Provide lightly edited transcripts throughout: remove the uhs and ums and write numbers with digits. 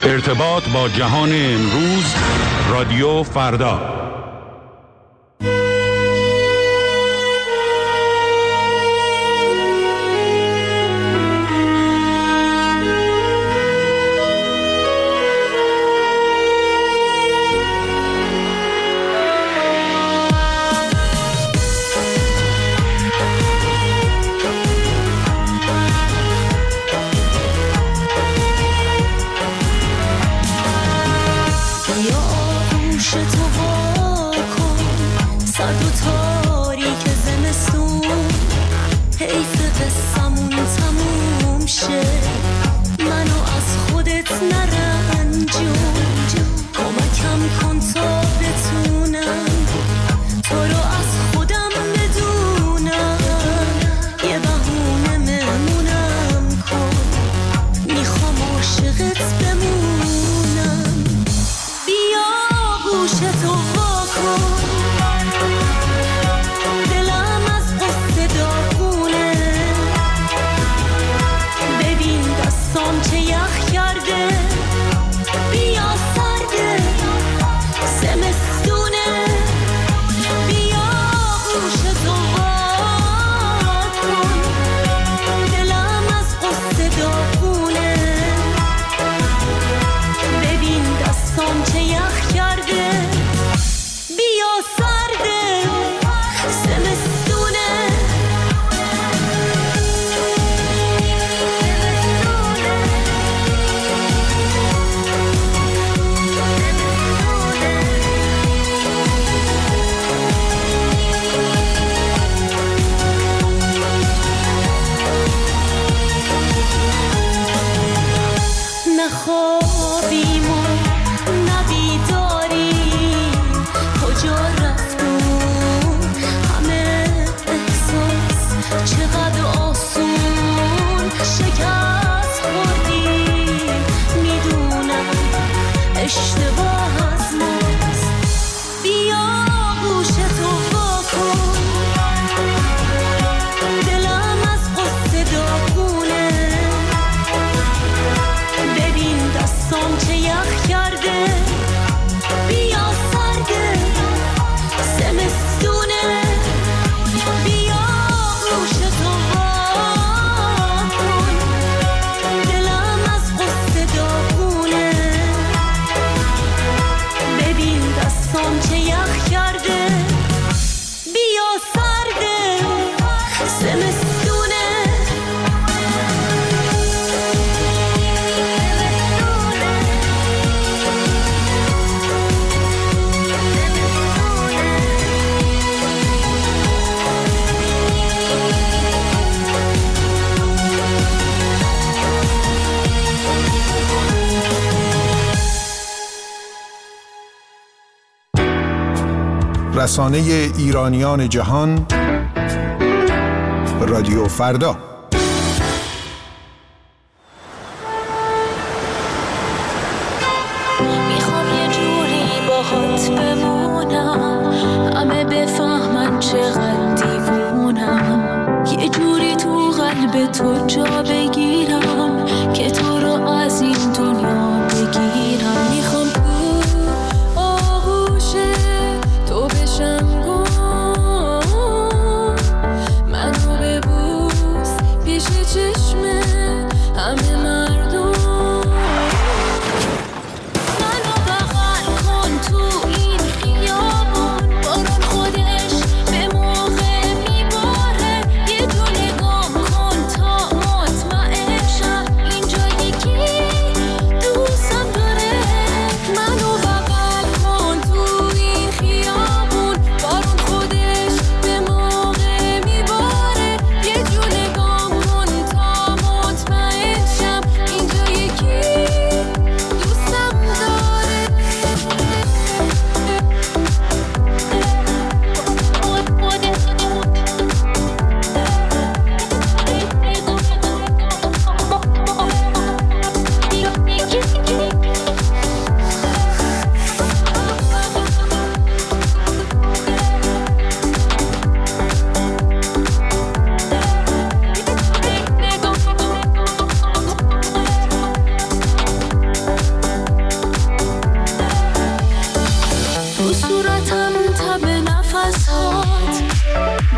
ارتباط با جهان امروز، رادیو فردا. رسانه ایرانیان جهان، رادیو فردا. میخوام یه جوری باهات بمونم، همه بفهمن چقدر دیوونم، یه جوری تو قلب تو جا بگیرم که تو رو از این دنیا بگیرم. میخوام منو ببوس پیش چشمه همه مردم، منو بغل کن تو این خیابون، بارون خودش به موقع میباره، یه جو نگام کن تا مطمئن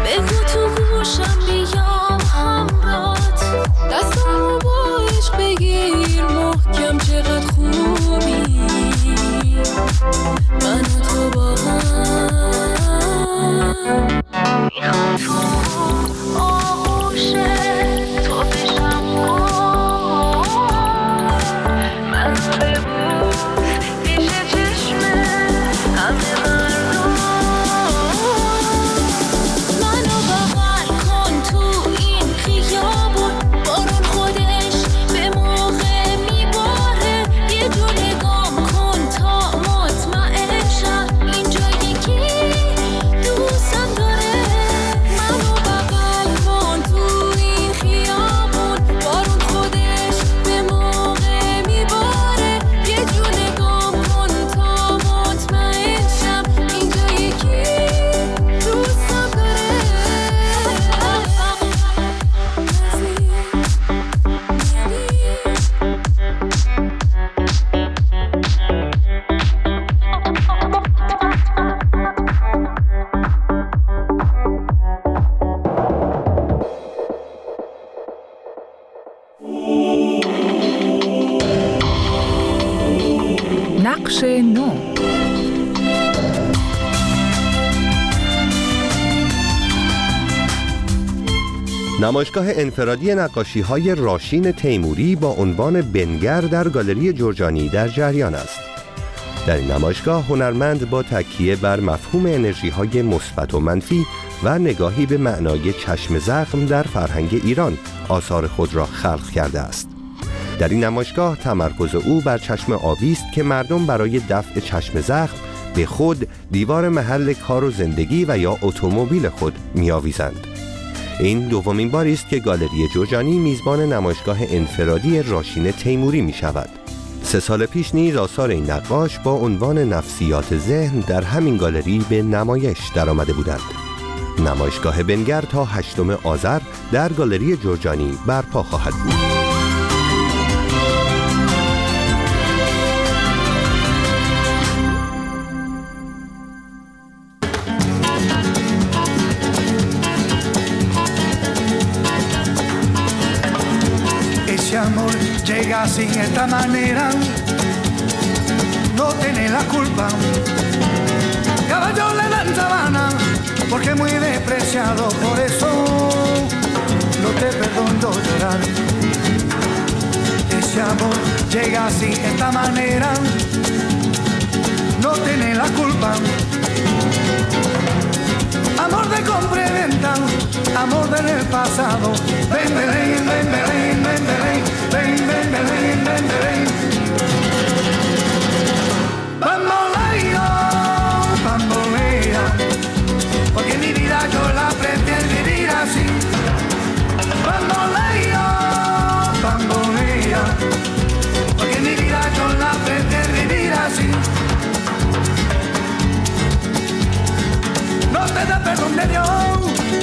بگو تو گوشم بیام همرات، دستامو با عشق بگیر محکم، چقدر خوبی من و تو با هم. میخوام تو آغوش تو بشم، من ببوس پیش چشمه همه مردم، منو بغل کن تو این خیابون، بارون خودش به موقع میباره، یه جو نگام کن تا مطمئن شم اینجا یکی دوستم داره، منو بغل کن تو این خیابون، بارون خودش به موقع میباره، یه جو نگام کن تا مطمئن شم اینجا یکی دوستم داره. نقش نو. نمایشگاه انفرادی نقاشی‌های راشین تیموری با عنوان بنگر در گالری جرجانی در جریان است. در این نمایشگاه هنرمند با تکیه بر مفهوم انرژی‌های مثبت و منفی و نگاهی به معنای چشم زخم در فرهنگ ایران آثار خود را خلق کرده است. در این نمایشگاه تمرکز او بر چشم آبی است که مردم برای دفع چشم زخم به خود، دیوار محل کار و زندگی و یا اتومبیل خود می‌آویزند. این دومین باری است که گالری جرجانی میزبان نمایشگاه انفرادی راشین تیموری می شود. 3 سال پیش نیز آثار این نقاش با عنوان نفسیات ذهن در همین گالری به نمایش درآمده بودند. نمایشگاه بنگر تا 8 آذر در گالری جرجانی برپا خواهد بود. Amor llega así de esta manera, no tiene la culpa. Caballo le dan sabana porque es muy despreciado, por eso no te perdono llorar. Ese amor llega así de esta manera, no tiene la culpa. Amor de compra y venta, amor del pasado. Ven, Belén, ven, Belén, ven, Belén, ven, ven, Belén, ven, Belén. Bamboleo, bambolea, porque mi vida yo la prefiero vivir así. Bamboleo, bambolea, porque mi vida yo la prefiero vivir así. No te da perdón de Dios,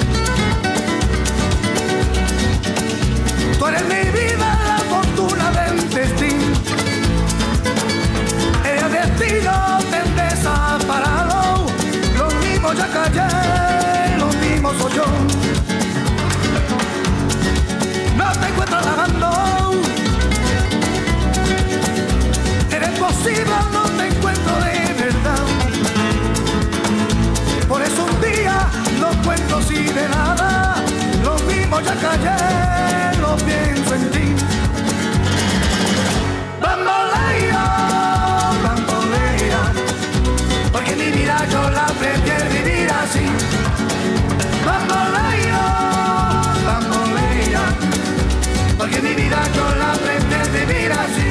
tú eres mi vida, la fortuna del destino. El destino te desaparado, lo mismo ya callé, lo mismo soy yo. No te encuentro lavando, eres posible, no te encuentro de verdad. Por eso un día no cuento así de nada, lo mismo ya callé, lo pienso en ti. Bambolea, bambolea, porque mi vida yo la prefiero vivir así. Bambolea, bambolea, porque mi vida yo la prefiero vivir así.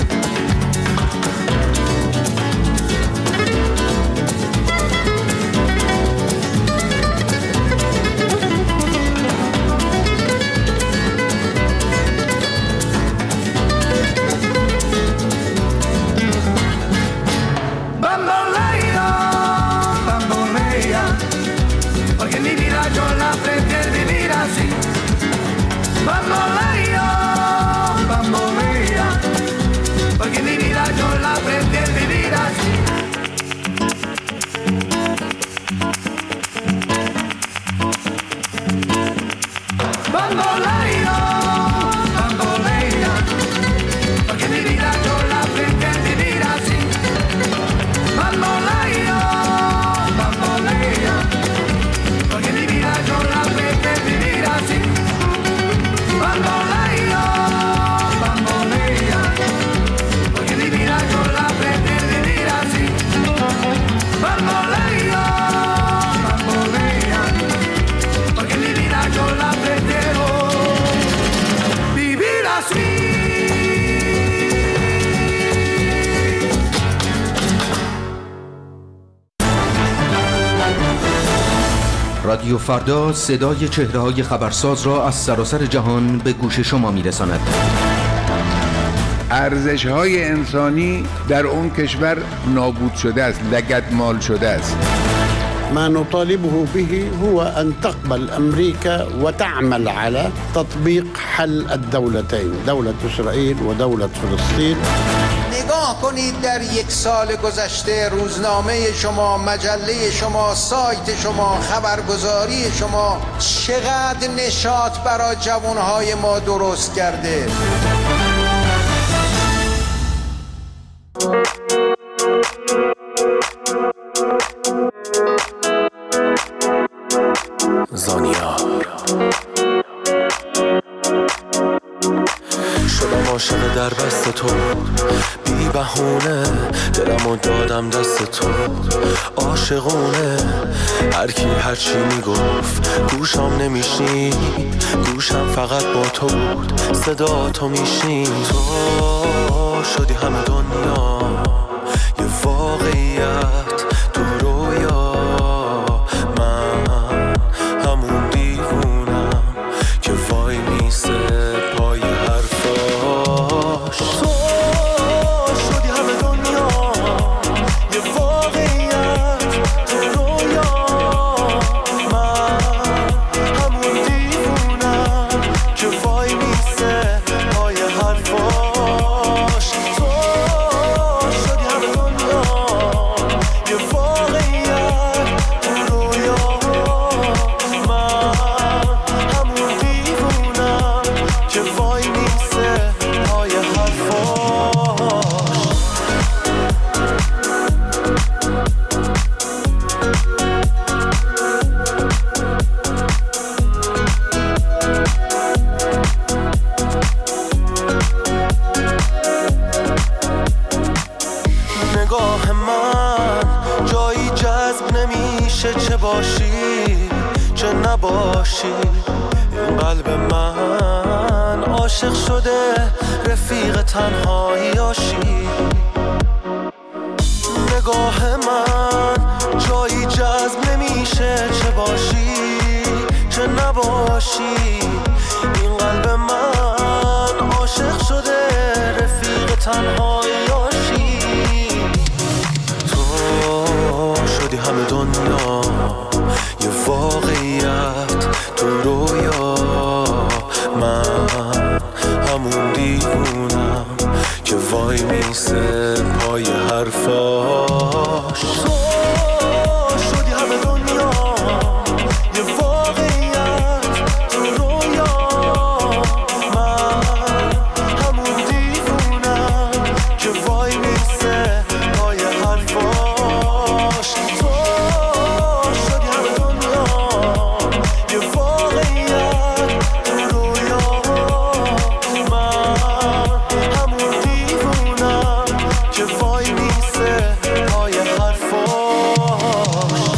Bambolea, bambolea, porque mi vida yo la prefiero vivir así. mi vida yo la aprendí a vivir así. Bamboleo, bamboleo, porque mi vida yo la aprendí a vivir así. Bamboleo, bamboleo, porque mi vida yo la aprendí a vivir así. Bamboleo, bamboleo, porque mi vida yo la aprendí a vivir así. رادیو فردا صدای چهره‌های خبرساز را از سراسر جهان به گوش شما می‌رساند. ارزش‌های انسانی در اون کشور نابود شده است، لگدمال شده است. ما نطالبه به هو أن تقبل أمريكا وتعمل على تطبيق حل الدولتين، دولة إسرائيل ودولة فلسطين. نگاه کنید در یک سال گذشته روزنامه شما، مجله شما، سایت شما، خبرگزاری شما چقدر نشاط برای جوانهای ما درست کرده. زانیار شدم عاشق در بست تو، بی بهونه دلمو دادم دست تو، عاشقونه هرکی هرچی میگفت گوشم نمیشنی، گوشم فقط با تو بود، صدا تو میشنی. تو شدی همه دنیا یه واقعیت تو رویا، من همون دیوونم که وای میسه پای حرفاش. تو شدی همه دنیا یه واقعیت تو رویا، من همون دیوونم که وای میسه پای حرفاش. تو شدی همه دنیا یه واقعیت تو رویا، من همون دیوونم که وای میسه پای حرفاش. نگاه من جایی جذب نمیشه، چه باشی چه نباشی. این قلب من عاشق شده رفیق تنهاییاشی. نگاه من جایی جذب نمیشه، چه باشی چه نباشی. این قلب من عاشق شده رفیق تنهاییاشی. تو شدی همه دنیا یه واقعیت تو رویا، من همون دیوونم که وای میسه پای حرفاش. تو شدی همه دنیا یه واقعیت تو رویا، من همون دیوونم که وای میسه پای حرفاش. تو شدی همه دنیا یه واقعیت تو رویا، من همون دیوونم که وای میسه پای حرفاش.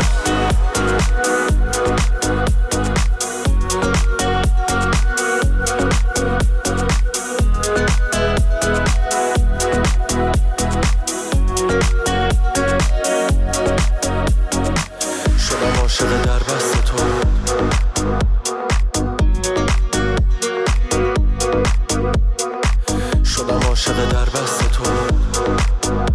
شدم عاشق در بست تو، شدم عاشق در بست تو،